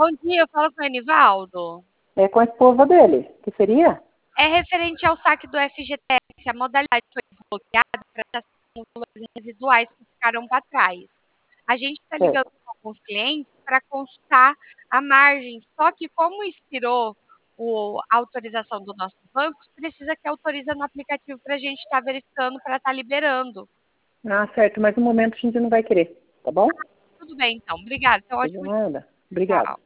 Bom dia, eu falo com o Enivaldo. É com a esposa dele, que seria? É referente ao saque do FGTS, a modalidade foi desbloqueada para estar os valores residuais que ficaram para trás. A gente está ligando Certo. com alguns clientes para consultar a margem, só que como expirou a autorização do nosso banco, precisa que autoriza no aplicativo para a gente estar verificando para estar liberando. Ah, certo, mas no momento a gente não vai querer, tá bom? Tudo bem, então. Obrigada. Tenha um De ótimo dia. nada. Obrigada. Tchau.